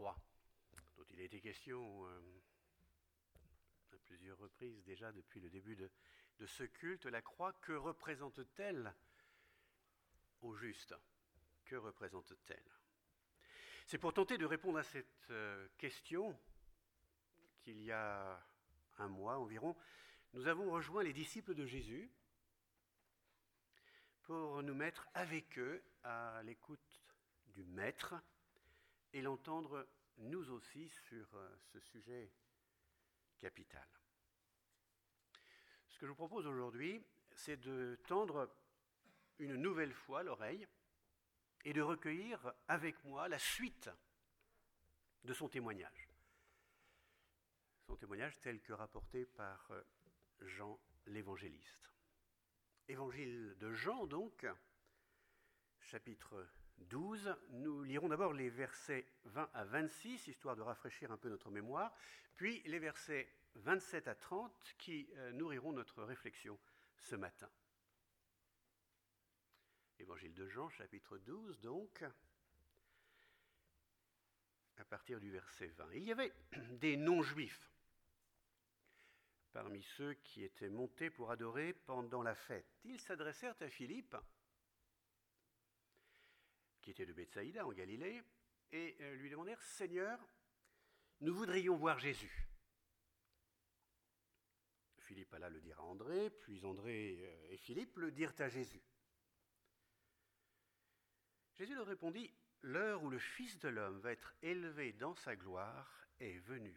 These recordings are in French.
croix, dont il a été question à plusieurs reprises déjà depuis le début de ce culte. La croix, que représente-t-elle au juste? Que représente-t-elle? C'est pour tenter de répondre à cette question qu'il y a un mois environ, nous avons rejoint les disciples de Jésus pour nous mettre avec eux à l'écoute du Maître et l'entendre nous aussi sur ce sujet capital. Ce que je vous propose aujourd'hui, c'est de tendre une nouvelle fois l'oreille et de recueillir avec moi la suite de son témoignage. Son témoignage tel que rapporté par Jean l'évangéliste. Évangile de Jean donc, chapitre 12, nous lirons d'abord les versets 20 à 26, histoire de rafraîchir un peu notre mémoire, puis les versets 27 à 30 qui nourriront notre réflexion ce matin. Évangile de Jean, chapitre 12, donc, à partir du verset 20. Il y avait des non-juifs parmi ceux qui étaient montés pour adorer pendant la fête. Ils s'adressèrent à Philippe, qui était de Bethsaïda, en Galilée, et lui demandèrent « Seigneur, nous voudrions voir Jésus ». Philippe alla le dire à André, puis André et Philippe le dirent à Jésus. Jésus leur répondit « L'heure où le Fils de l'homme va être élevé dans sa gloire est venue.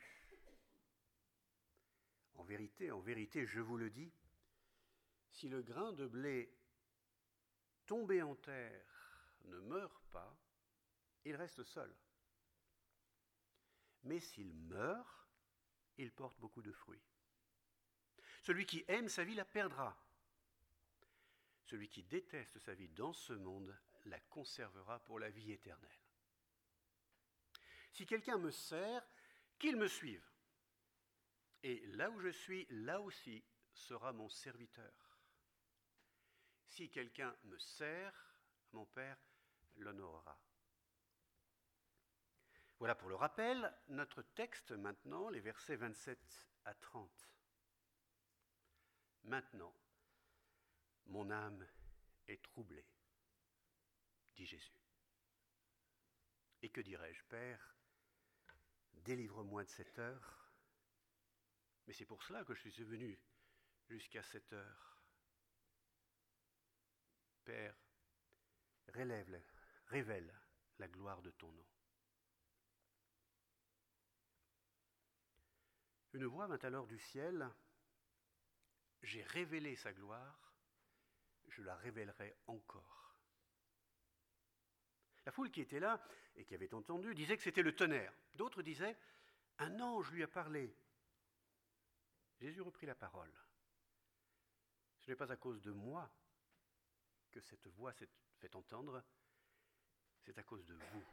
En vérité, je vous le dis, si le grain de blé tombé en terre ne meurt pas, il reste seul. Mais s'il meurt, il porte beaucoup de fruits. Celui qui aime sa vie la perdra. Celui qui déteste sa vie dans ce monde la conservera pour la vie éternelle. Si quelqu'un me sert, qu'il me suive. Et là où je suis, là aussi sera mon serviteur. Si quelqu'un me sert, mon Père l'honorera. Voilà pour le rappel. Notre texte maintenant, les versets 27 à 30. Maintenant, mon âme est troublée, dit Jésus. Et que dirais-je, Père, délivre-moi de cette heure. Mais c'est pour cela que je suis venu jusqu'à cette heure. Père, révèle la gloire de ton nom. Une voix vint alors du ciel. J'ai révélé sa gloire, je la révélerai encore. La foule qui était là et qui avait entendu disait que c'était le tonnerre. D'autres disaient, un ange lui a parlé. Jésus reprit la parole. Ce n'est pas à cause de moi que cette voix s'est fait entendre, c'est à cause de vous.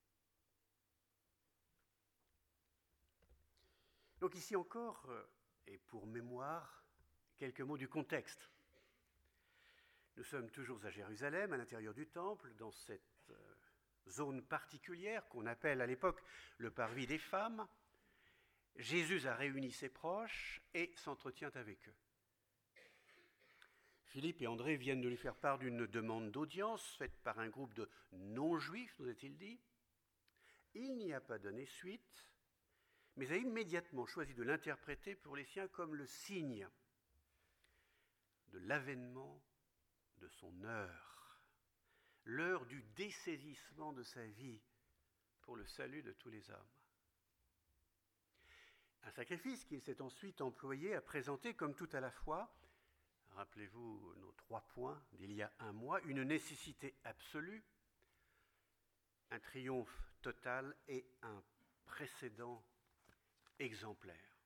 Donc ici encore, et pour mémoire, quelques mots du contexte. Nous sommes toujours à Jérusalem, à l'intérieur du temple, dans cette zone particulière qu'on appelle à l'époque le parvis des femmes. Jésus a réuni ses proches et s'entretient avec eux. Philippe et André viennent de lui faire part d'une demande d'audience faite par un groupe de non-juifs, nous a-t-il dit. Il n'y a pas donné suite, mais a immédiatement choisi de l'interpréter pour les siens comme le signe de l'avènement de son heure, l'heure du dessaisissement de sa vie pour le salut de tous les hommes. Un sacrifice qu'il s'est ensuite employé à présenter comme tout à la fois, rappelez-vous nos 3 points d'il y a un mois, une nécessité absolue, un triomphe total et un précédent exemplaire.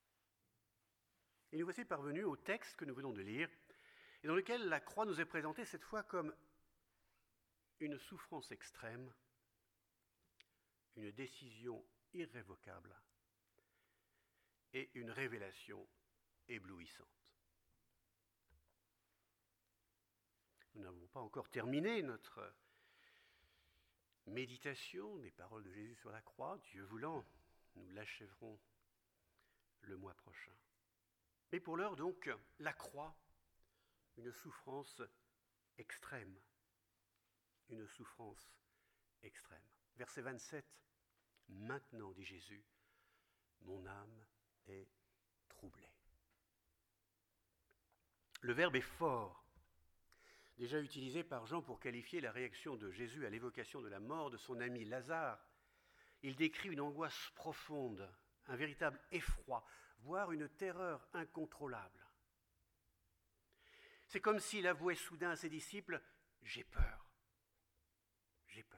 Et nous voici parvenus au texte que nous venons de lire, et dans lequel la croix nous est présentée cette fois comme une souffrance extrême, une décision irrévocable et une révélation éblouissante. Nous n'avons pas encore terminé notre méditation des paroles de Jésus sur la croix. Dieu voulant, nous l'achèverons le mois prochain. Mais pour l'heure donc, la croix, une souffrance extrême. Une souffrance extrême. Verset 27, « Maintenant, dit Jésus, mon âme est troublée. » Le verbe est fort, déjà utilisé par Jean pour qualifier la réaction de Jésus à l'évocation de la mort de son ami Lazare. Il décrit une angoisse profonde, un véritable effroi, voire une terreur incontrôlable. C'est comme s'il avouait soudain à ses disciples « J'ai peur, j'ai peur. »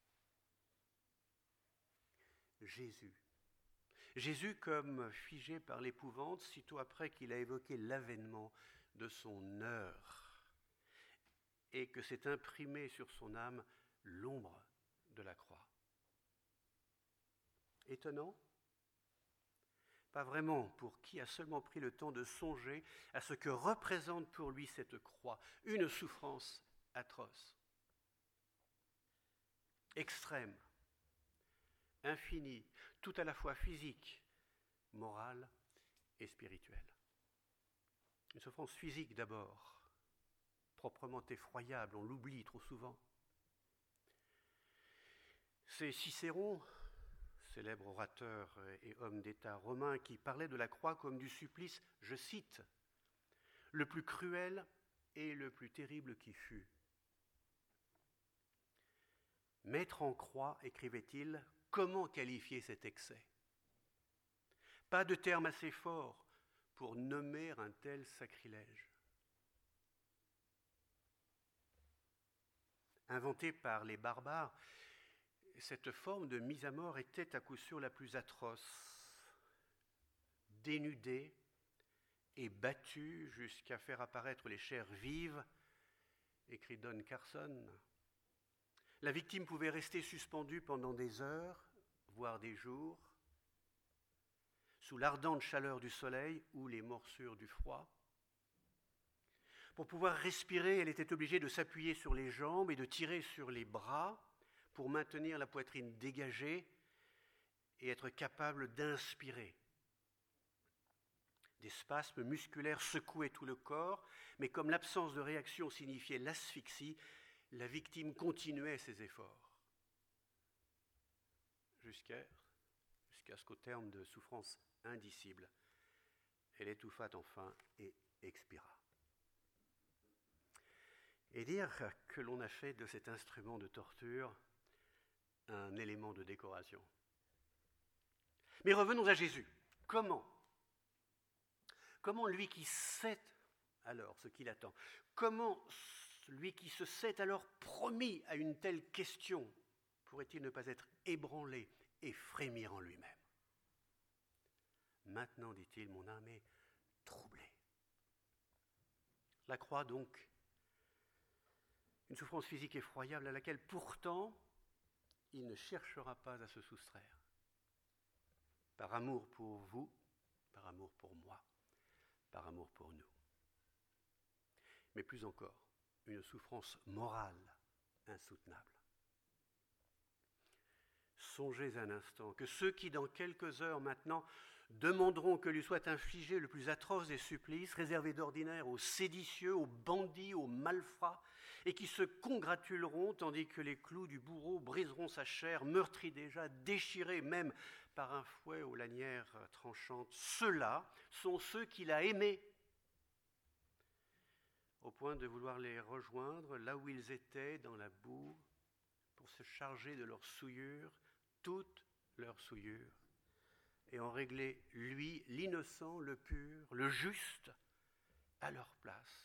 Jésus comme figé par l'épouvante, sitôt après qu'il a évoqué l'avènement de son heure et que s'est imprimé sur son âme l'ombre de la croix. Étonnant ? Pas vraiment, pour qui a seulement pris le temps de songer à ce que représente pour lui cette croix, une souffrance atroce, extrême, infinie, tout à la fois physique, morale et spirituelle. Une souffrance physique d'abord, proprement effroyable, on l'oublie trop souvent. C'est Cicéron, célèbre orateur et homme d'État romain, qui parlait de la croix comme du supplice, je cite, « le plus cruel et le plus terrible qui fut. » Mettre en croix, écrivait-il, comment qualifier cet excès ? Pas de terme assez fort pour nommer un tel sacrilège. Inventée par les barbares, cette forme de mise à mort était à coup sûr la plus atroce, dénudée et battue jusqu'à faire apparaître les chairs vives, écrit Don Carson. La victime pouvait rester suspendue pendant des heures, voire des jours, sous l'ardente chaleur du soleil ou les morsures du froid. Pour pouvoir respirer, elle était obligée de s'appuyer sur les jambes et de tirer sur les bras pour maintenir la poitrine dégagée et être capable d'inspirer. Des spasmes musculaires secouaient tout le corps, mais comme l'absence de réaction signifiait l'asphyxie, la victime continuait ses efforts. Jusqu'à ce qu'au terme de souffrances indicibles, elle étouffât enfin et expira. Et dire que l'on a fait de cet instrument de torture un élément de décoration. Mais revenons à Jésus. Comment lui qui sait alors ce qu'il attend, comment lui qui se sait alors promis à une telle question, pourrait-il ne pas être ébranlé et frémir en lui-même ? Maintenant, dit-il, mon âme est troublée. La croix, donc, une souffrance physique effroyable à laquelle pourtant il ne cherchera pas à se soustraire. Par amour pour vous, par amour pour moi, par amour pour nous. Mais plus encore, une souffrance morale insoutenable. Songez un instant que ceux qui, dans quelques heures maintenant, demanderont que lui soit infligé le plus atroce des supplices, réservés d'ordinaire aux séditieux, aux bandits, aux malfrats, et qui se congratuleront tandis que les clous du bourreau briseront sa chair, meurtrie déjà, déchirée même par un fouet aux lanières tranchantes. Ceux-là sont ceux qu'il a aimés, au point de vouloir les rejoindre là où ils étaient, dans la boue, pour se charger de leurs souillures, toutes leurs souillures, et en régler, lui, l'innocent, le pur, le juste, à leur place.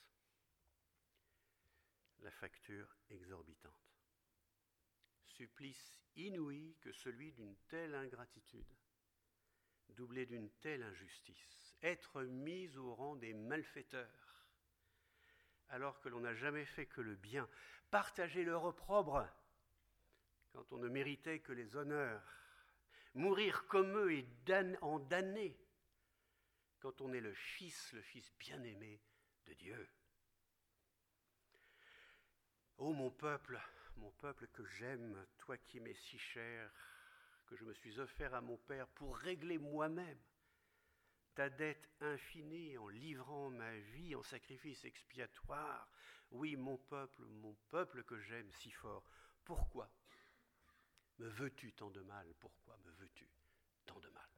La facture exorbitante. Supplice inouï que celui d'une telle ingratitude, doublé d'une telle injustice, être mis au rang des malfaiteurs, alors que l'on n'a jamais fait que le bien, partager leur opprobre, quand on ne méritait que les honneurs, mourir comme eux et en damner, quand on est le fils bien-aimé de Dieu. Ô mon peuple, mon peuple que j'aime, toi qui m'es si cher, que je me suis offert à mon Père pour régler moi-même ta dette infinie en livrant ma vie en sacrifice expiatoire. Oui, mon peuple que j'aime si fort, pourquoi me veux-tu tant de mal? Pourquoi me veux-tu tant de mal?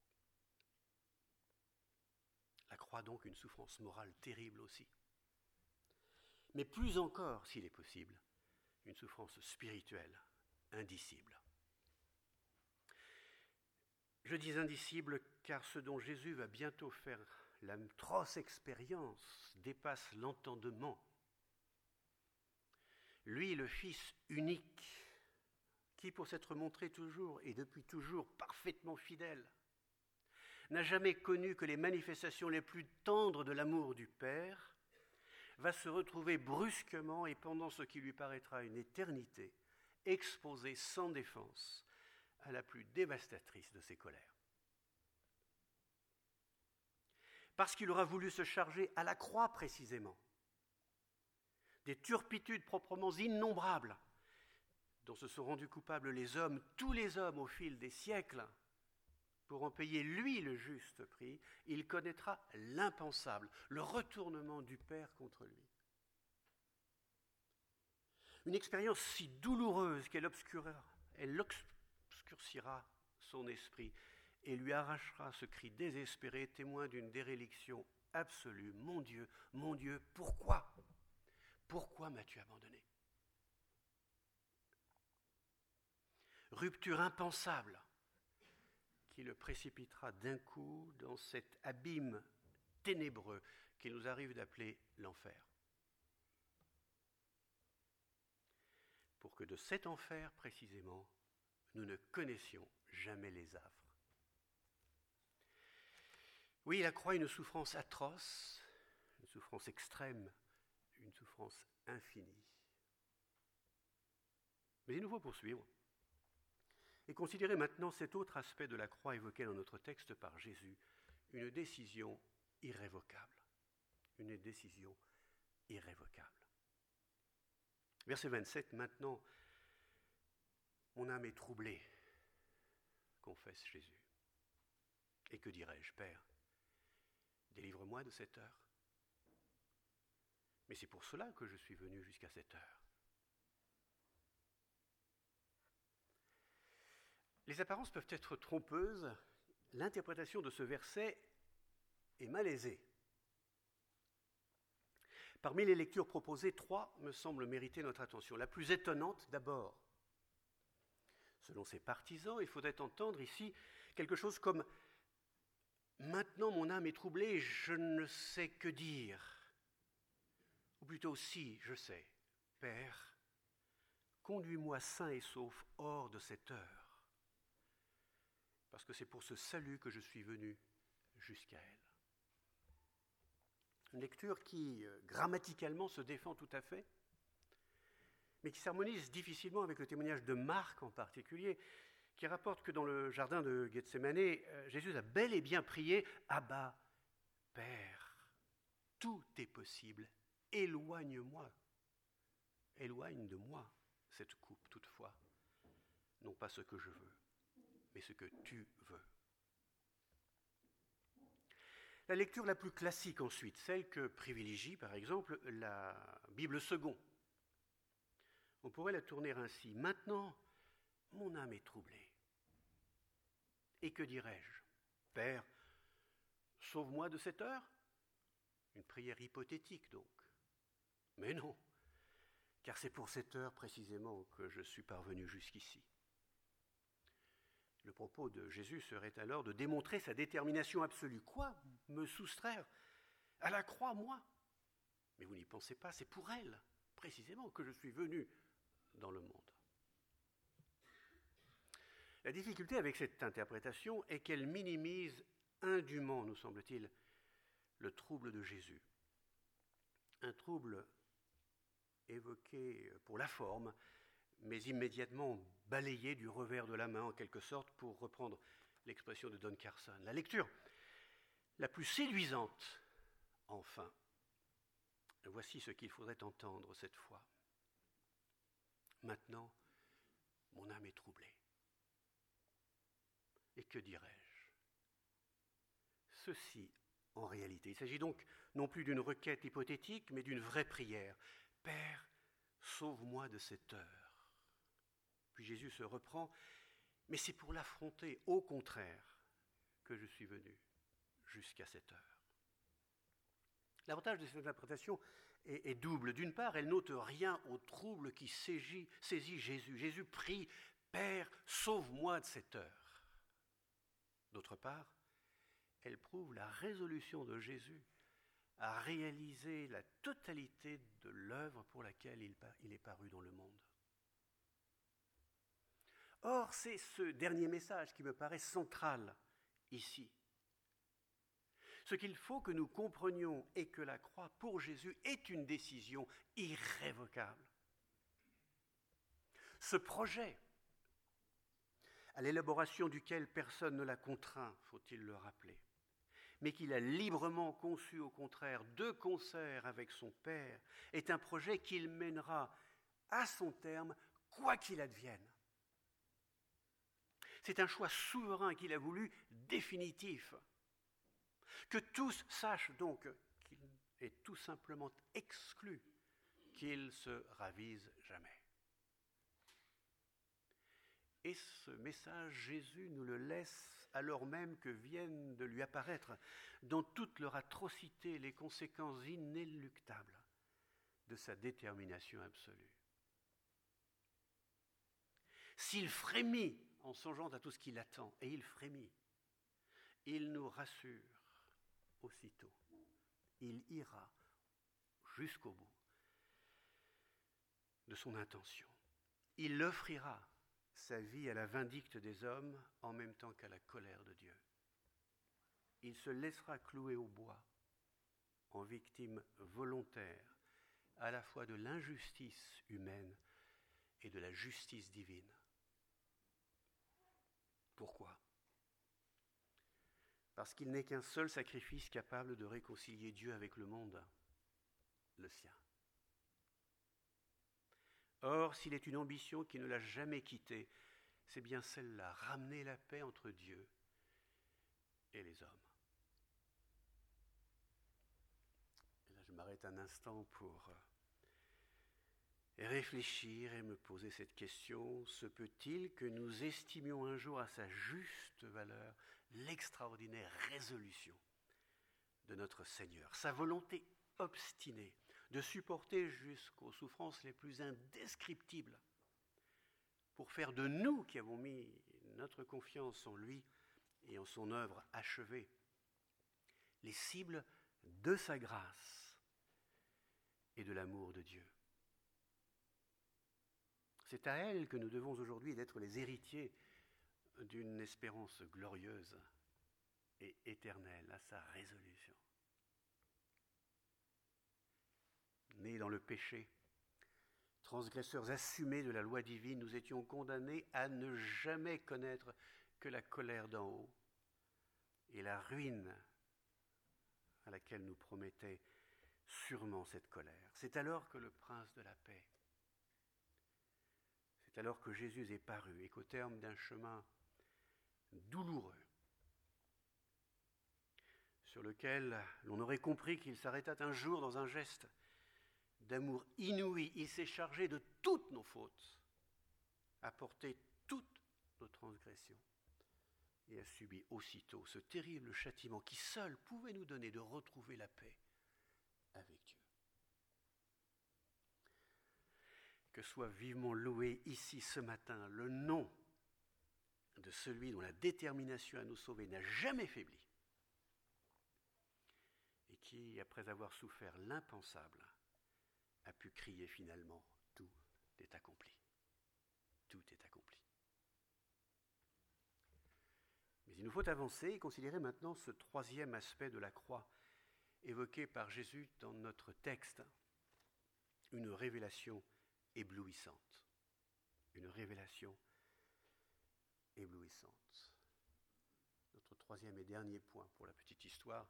La croix donc une souffrance morale terrible aussi. Mais plus encore, s'il est possible, une souffrance spirituelle indicible. Je dis indicible car ce dont Jésus va bientôt faire l'atroce expérience dépasse l'entendement. Lui, le Fils unique, qui pour s'être montré toujours et depuis toujours parfaitement fidèle, n'a jamais connu que les manifestations les plus tendres de l'amour du Père, va se retrouver brusquement et pendant ce qui lui paraîtra une éternité, exposé sans défense à la plus dévastatrice de ses colères. Parce qu'il aura voulu se charger à la croix précisément des turpitudes proprement innombrables dont se sont rendus coupables les hommes, tous les hommes au fil des siècles, pour en payer lui le juste prix, il connaîtra l'impensable, le retournement du Père contre lui. Une expérience si douloureuse qu'elle obscurcira son esprit et lui arrachera ce cri désespéré, témoin d'une déréliction absolue. Mon Dieu, pourquoi? Pourquoi m'as-tu abandonné? Rupture impensable qui le précipitera d'un coup dans cet abîme ténébreux qu'il nous arrive d'appeler l'enfer. Pour que de cet enfer, précisément, nous ne connaissions jamais les affres. Oui, la croix est une souffrance atroce, une souffrance extrême, une souffrance infinie. Mais il nous faut poursuivre et considérer maintenant cet autre aspect de la croix évoqué dans notre texte par Jésus, une décision irrévocable. Une décision irrévocable. Verset 27, maintenant, mon âme est troublée, confesse Jésus. Et que dirais-je, Père? Délivre-moi de cette heure. Mais c'est pour cela que je suis venu jusqu'à cette heure. Les apparences peuvent être trompeuses. L'interprétation de ce verset est malaisée. Parmi les lectures proposées, 3 me semblent mériter notre attention. La plus étonnante d'abord. Selon ses partisans, il faudrait entendre ici quelque chose comme « Maintenant mon âme est troublée, je ne sais que dire. » Ou plutôt « Si, je sais, Père, conduis-moi sain et sauf hors de cette heure, parce que c'est pour ce salut que je suis venu jusqu'à elle. » Une lecture qui, grammaticalement, se défend tout à fait, mais qui s'harmonise difficilement avec le témoignage de Marc en particulier, qui rapporte que dans le jardin de Gethsémanée, Jésus a bel et bien prié « Abba, Père, tout est possible, éloigne-moi, éloigne de moi cette coupe toutefois, non pas ce que je veux, mais ce que tu veux. » La lecture la plus classique ensuite, celle que privilégie par exemple la Bible Second. On pourrait la tourner ainsi. Maintenant, mon âme est troublée. Et que dirais-je? Père, sauve-moi de cette heure? Une prière hypothétique donc. Mais non, car c'est pour cette heure précisément que je suis parvenu jusqu'ici. Le propos de Jésus serait alors de démontrer sa détermination absolue. Quoi? Me soustraire à la croix, moi? Mais vous n'y pensez pas, c'est pour elle, précisément, que je suis venu dans le monde. La difficulté avec cette interprétation est qu'elle minimise indûment, nous semble-t-il, le trouble de Jésus. Un trouble évoqué pour la forme, mais immédiatement balayé du revers de la main, en quelque sorte, pour reprendre l'expression de Don Carson. La lecture la plus séduisante, enfin, voici ce qu'il faudrait entendre cette fois. Maintenant, mon âme est troublée. Et que dirais-je? Ceci, en réalité, il s'agit donc non plus d'une requête hypothétique, mais d'une vraie prière. Père, sauve-moi de cette heure. Puis Jésus se reprend, mais c'est pour l'affronter, au contraire, que je suis venu jusqu'à cette heure. L'avantage de cette interprétation est double. D'une part, elle n'ôte rien au trouble qui saisit Jésus. Jésus prie, Père, sauve-moi de cette heure. D'autre part, elle prouve la résolution de Jésus à réaliser la totalité de l'œuvre pour laquelle il est paru dans le monde. Or, c'est ce dernier message qui me paraît central ici. Ce qu'il faut que nous comprenions est que la croix pour Jésus est une décision irrévocable. Ce projet, à l'élaboration duquel personne ne l'a contraint, faut-il le rappeler, mais qu'il a librement conçu au contraire de concert avec son Père, est un projet qu'il mènera à son terme, quoi qu'il advienne. C'est un choix souverain qu'il a voulu, définitif. Que tous sachent donc qu'il est tout simplement exclu qu'il se ravise jamais. Et ce message, Jésus nous le laisse alors même que viennent de lui apparaître dans toute leur atrocité les conséquences inéluctables de sa détermination absolue. S'il frémit en songeant à tout ce qui l'attend, et il frémit, il nous rassure aussitôt. Il ira jusqu'au bout de son intention. Il offrira sa vie à la vindicte des hommes en même temps qu'à la colère de Dieu. Il se laissera clouer au bois en victime volontaire à la fois de l'injustice humaine et de la justice divine. Pourquoi ? Parce qu'il n'est qu'un seul sacrifice capable de réconcilier Dieu avec le monde, le sien. Or, s'il est une ambition qui ne l'a jamais quitté, c'est bien celle-là, ramener la paix entre Dieu et les hommes. Et là, je m'arrête un instant pour réfléchir et me poser cette question. Se peut-il que nous estimions un jour à sa juste valeur l'extraordinaire résolution de notre Seigneur, sa volonté obstinée de supporter jusqu'aux souffrances les plus indescriptibles pour faire de nous qui avons mis notre confiance en lui et en son œuvre achevée les cibles de sa grâce et de l'amour de Dieu. C'est à elle que nous devons aujourd'hui d'être les héritiers d'une espérance glorieuse et éternelle, à sa résolution. Nés dans le péché, transgresseurs assumés de la loi divine, nous étions condamnés à ne jamais connaître que la colère d'en haut et la ruine à laquelle nous promettait sûrement cette colère. C'est alors que le prince de la paix, c'est alors que Jésus est paru et qu'au terme d'un chemin douloureux, sur lequel l'on aurait compris qu'il s'arrêta un jour dans un geste d'amour inouï, il s'est chargé de toutes nos fautes, a porté toutes nos transgressions et a subi aussitôt ce terrible châtiment qui seul pouvait nous donner de retrouver la paix avec Dieu. Que soit vivement loué ici ce matin le nom de celui dont la détermination à nous sauver n'a jamais faibli et qui, après avoir souffert l'impensable, a pu crier finalement « Tout est accompli. Tout est accompli. » Mais il nous faut avancer et considérer maintenant ce troisième aspect de la croix évoqué par Jésus dans notre texte, une révélation éblouissante. Une révélation éblouissante. Notre troisième et dernier point pour la petite histoire.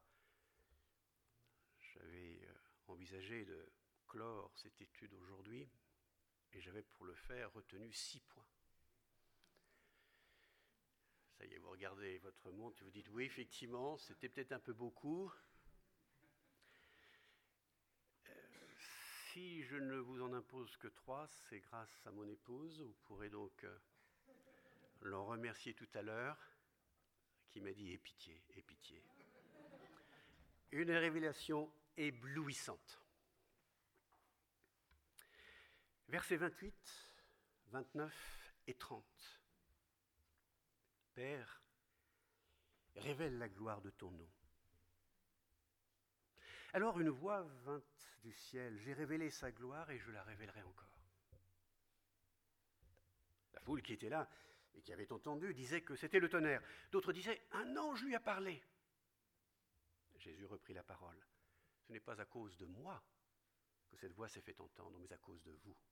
J'avais envisagé de clore cette étude aujourd'hui Et j'avais pour le faire retenu 6 points. Ça y est, vous regardez votre montre et vous dites oui, effectivement, c'était peut-être un peu beaucoup. Si je ne vous en impose que 3, c'est grâce à mon épouse. Vous pourrez donc l'en remercier tout à l'heure, qui m'a dit « Aie pitié, aie pitié ». Une révélation éblouissante. Versets 28, 29 et 30. Père, révèle la gloire de ton nom. Alors une voix vint du ciel, j'ai révélé sa gloire et je la révélerai encore. La foule qui était là et qui avait entendu disait que c'était le tonnerre. D'autres disaient, un ange lui a parlé. Jésus reprit la parole. Ce n'est pas à cause de moi que cette voix s'est fait entendre, mais à cause de vous.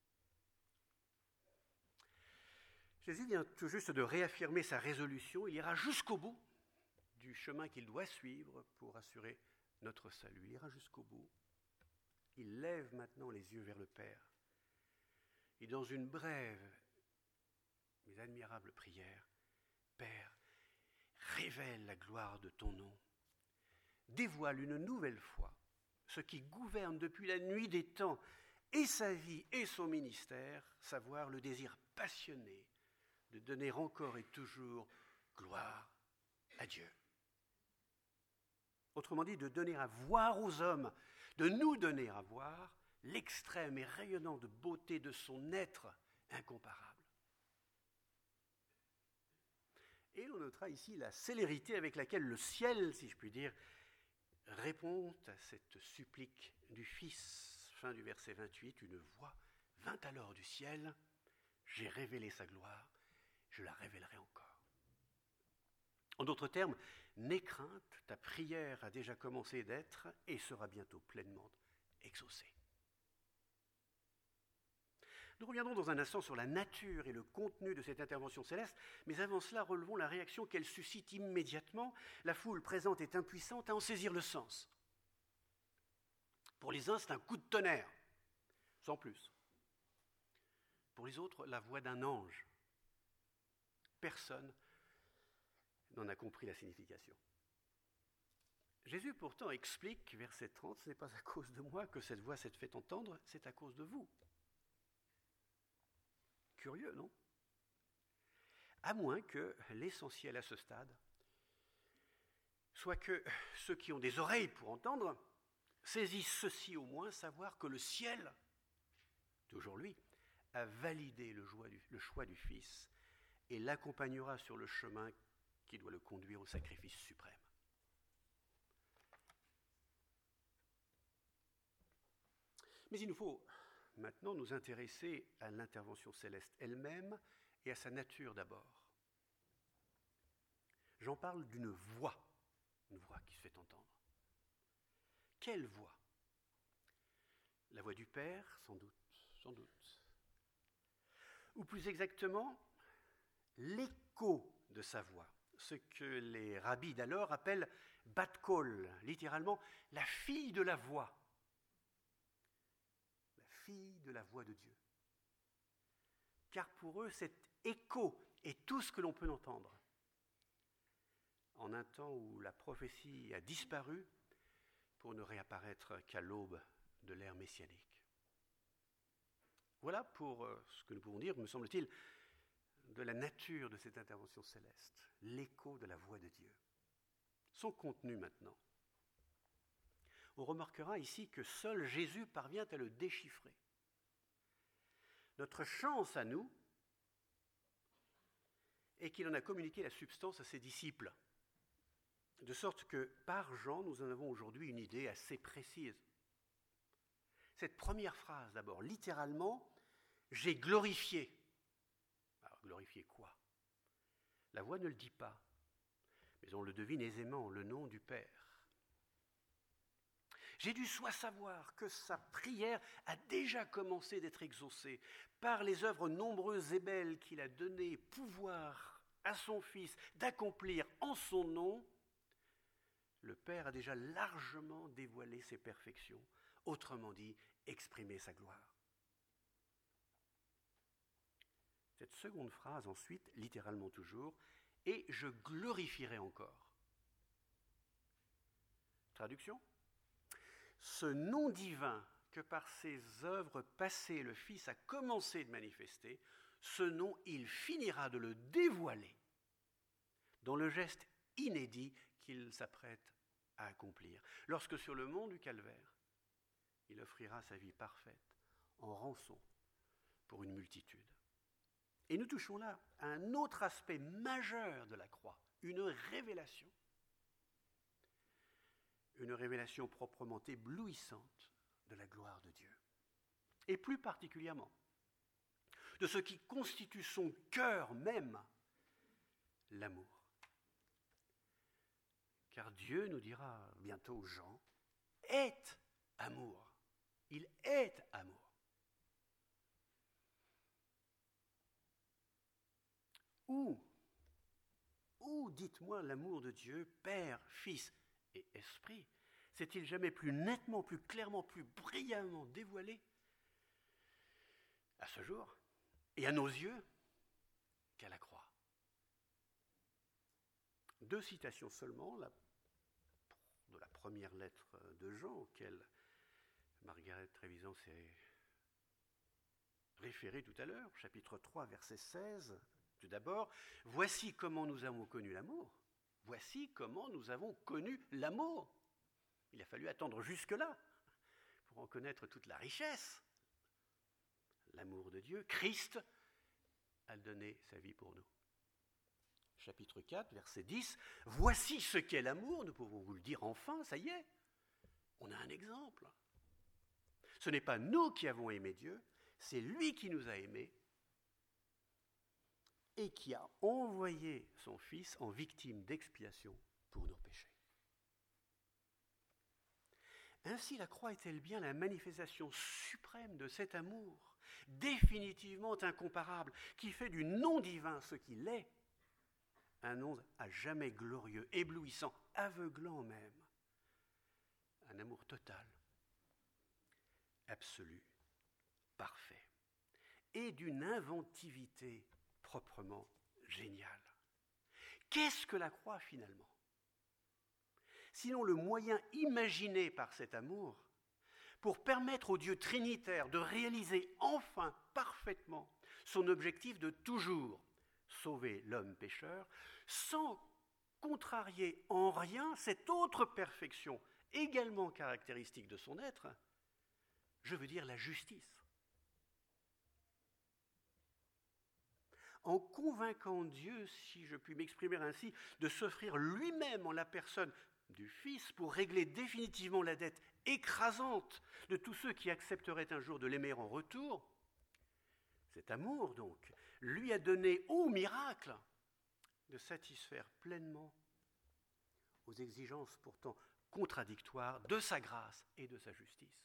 Jésus vient tout juste de réaffirmer sa résolution. Il ira jusqu'au bout du chemin qu'il doit suivre pour assurer notre salut. Il ira jusqu'au bout. Il lève maintenant les yeux vers le Père. Et dans une brève mais admirable prière, Père, révèle la gloire de ton nom. Dévoile une nouvelle fois ce qui gouverne depuis la nuit des temps et sa vie et son ministère, savoir le désir passionné de donner encore et toujours gloire à Dieu. Autrement dit, de donner à voir aux hommes, de nous donner à voir l'extrême et rayonnante beauté de son être incomparable. Et l'on notera ici la célérité avec laquelle le ciel, si je puis dire, répond à cette supplique du Fils. Fin du verset 28, une voix vint alors du ciel, j'ai révélé sa gloire, je la révélerai encore. En d'autres termes, n'aie crainte, ta prière a déjà commencé d'être et sera bientôt pleinement exaucée. Nous reviendrons dans un instant sur la nature et le contenu de cette intervention céleste, mais avant cela, relevons la réaction qu'elle suscite immédiatement. La foule présente est impuissante à en saisir le sens. Pour les uns, c'est un coup de tonnerre, sans plus. Pour les autres, la voix d'un ange. Personne n'en a compris la signification. Jésus pourtant explique, verset 30, ce n'est pas à cause de moi que cette voix s'est fait entendre, c'est à cause de vous. Curieux, non? À moins que l'essentiel à ce stade soit que ceux qui ont des oreilles pour entendre saisissent ceci au moins, savoir que le ciel, toujours lui, a validé le choix du Fils et l'accompagnera sur le chemin qui doit le conduire au sacrifice suprême. Mais il nous faut maintenant nous intéresser à l'intervention céleste elle-même et à sa nature d'abord. J'en parle d'une voix qui se fait entendre. Quelle voix? La voix du Père, sans doute. Ou plus exactement, l'écho de sa voix, ce que les rabbis d'alors appellent bat kol, littéralement la fille de la voix. La fille de la voix de Dieu. Car pour eux, cet écho est tout ce que l'on peut entendre. En un temps où la prophétie a disparu pour ne réapparaître qu'à l'aube de l'ère messianique. Voilà pour ce que nous pouvons dire, me semble-t-il, de la nature de cette intervention céleste, l'écho de la voix de Dieu. Son contenu maintenant. On remarquera ici que seul Jésus parvient à le déchiffrer. Notre chance à nous est qu'il en a communiqué la substance à ses disciples, de sorte que par Jean, nous en avons aujourd'hui une idée assez précise. Cette première phrase d'abord, littéralement, j'ai glorifié. Alors glorifié quoi? La voix ne le dit pas, mais on le devine aisément, le nom du Père. J'ai dû soit savoir que sa prière a déjà commencé d'être exaucée par les œuvres nombreuses et belles qu'il a donné pouvoir à son Fils d'accomplir en son nom. Le Père a déjà largement dévoilé ses perfections, autrement dit, exprimé sa gloire. Cette seconde phrase ensuite, littéralement toujours, « et je glorifierai encore ». Traduction ? Ce nom divin que par ses œuvres passées le Fils a commencé de manifester, ce nom, il finira de le dévoiler dans le geste inédit qu'il s'apprête à accomplir, lorsque sur le mont du Calvaire, il offrira sa vie parfaite en rançon pour une multitude. Et nous touchons là à un autre aspect majeur de la croix, une révélation. Une révélation proprement éblouissante de la gloire de Dieu. Et plus particulièrement, de ce qui constitue son cœur même, l'amour. Car Dieu, nous dira bientôt Jean, est amour. Il est amour. Où, dites-moi, l'amour de Dieu, Père, Fils et Esprit, s'est-il jamais plus nettement, plus clairement, plus brillamment dévoilé à ce jour et à nos yeux qu'à la croix? 2 citations seulement, de la première lettre de Jean, auquel Margaret Trévisan s'est référée tout à l'heure, chapitre 3, verset 16. Tout d'abord, « Voici comment nous avons connu l'amour. Voici comment nous avons connu l'amour. » Il a fallu attendre jusque-là pour en connaître toute la richesse. L'amour de Dieu, Christ a donné sa vie pour nous. Chapitre 4, verset 10, « Voici ce qu'est l'amour, nous pouvons vous le dire enfin, ça y est, on a un exemple. Ce n'est pas nous qui avons aimé Dieu, c'est lui qui nous a aimés et qui a envoyé son Fils en victime d'expiation pour nos péchés. » Ainsi, la croix est-elle bien la manifestation suprême de cet amour, définitivement incomparable, qui fait du nom divin ce qu'il est, un nom à jamais glorieux, éblouissant, aveuglant même, un amour total, absolu, parfait, et d'une inventivité proprement géniale. Qu'est-ce que la croix finalement ? Sinon le moyen imaginé par cet amour pour permettre au Dieu trinitaire de réaliser enfin parfaitement son objectif de toujours sauver l'homme pécheur, sans contrarier en rien cette autre perfection également caractéristique de son être, je veux dire la justice. En convainquant Dieu, si je puis m'exprimer ainsi, de s'offrir lui-même en la personne du Fils pour régler définitivement la dette écrasante de tous ceux qui accepteraient un jour de l'aimer en retour, cet amour donc lui a donné au miracle de satisfaire pleinement aux exigences pourtant contradictoires de sa grâce et de sa justice.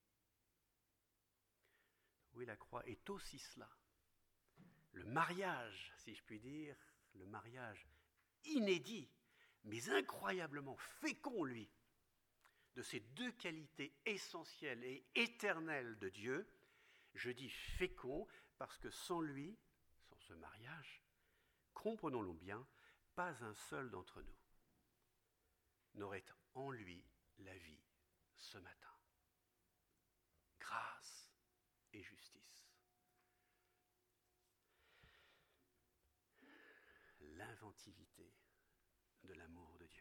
Oui, la croix est aussi cela. Le mariage, si je puis dire, le mariage inédit, mais incroyablement fécond, lui, de ces 2 qualités essentielles et éternelles de Dieu. Je dis fécond parce que sans lui, sans ce mariage, comprenons-le bien, pas un seul d'entre nous n'aurait en lui la vie ce matin. Grâce et justice. L'inventivité de l'amour de Dieu.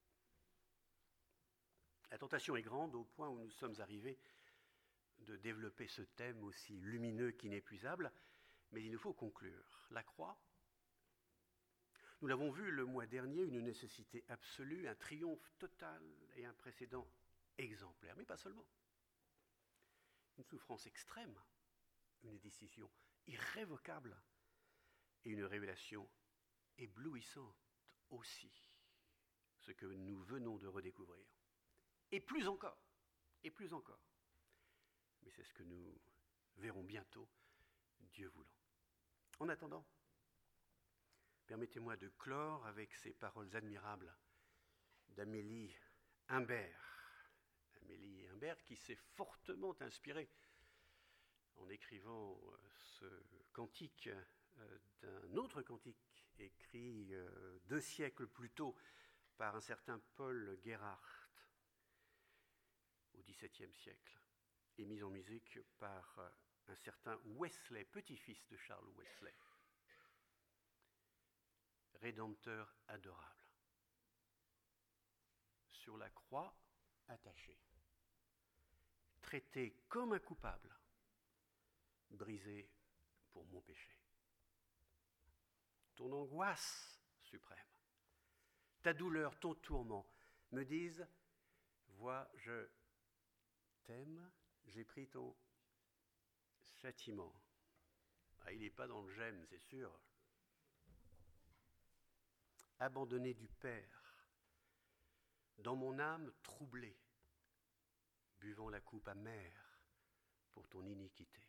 La tentation est grande au point où nous sommes arrivés de développer ce thème aussi lumineux qu'inépuisable, mais il nous faut conclure. La croix, nous l'avons vu le mois dernier, une nécessité absolue, un triomphe total et un précédent exemplaire, mais pas seulement. Une souffrance extrême, une décision irrévocable et une révélation éblouissante aussi, ce que nous venons de redécouvrir. Et plus encore, et plus encore. Mais c'est ce que nous verrons bientôt, Dieu voulant. En attendant, permettez-moi de clore avec ces paroles admirables d'Amélie Imbert. Amélie Imbert qui s'est fortement inspirée en écrivant ce cantique d'un autre cantique écrit 2 siècles plus tôt par un certain Paul Gerhardt au XVIIe siècle et mis en musique par un certain Wesley, petit-fils de Charles Wesley. Rédempteur adorable, sur la croix attaché, traité comme un coupable, brisé pour mon péché. Ton angoisse suprême, ta douleur, ton tourment me disent, vois, je t'aime, j'ai pris ton châtiment. Ah, il n'est pas dans le j'aime, c'est sûr. Abandonné du Père, dans mon âme troublée, buvant la coupe amère pour ton iniquité.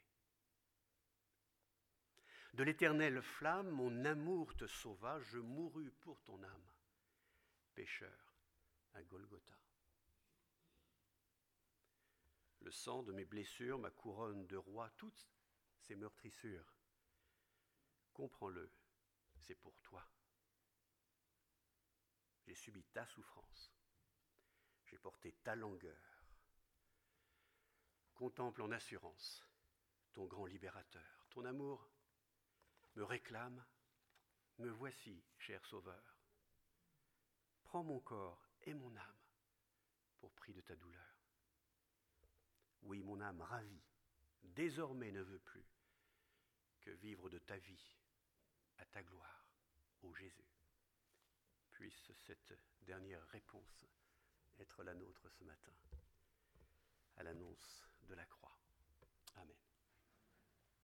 De l'éternelle flamme, mon amour te sauva, je mourus pour ton âme, pécheur à Golgotha. Le sang de mes blessures, ma couronne de roi, toutes ces meurtrissures, comprends-le, c'est pour toi. J'ai subi ta souffrance, j'ai porté ta langueur. Contemple en assurance ton grand libérateur. Ton amour me réclame, me voici, cher Sauveur. Prends mon corps et mon âme pour prix de ta douleur. Oui, mon âme ravie, désormais ne veut plus que vivre de ta vie à ta gloire, ô Jésus. Puisse cette dernière réponse être la nôtre ce matin, à l'annonce de la croix. Amen.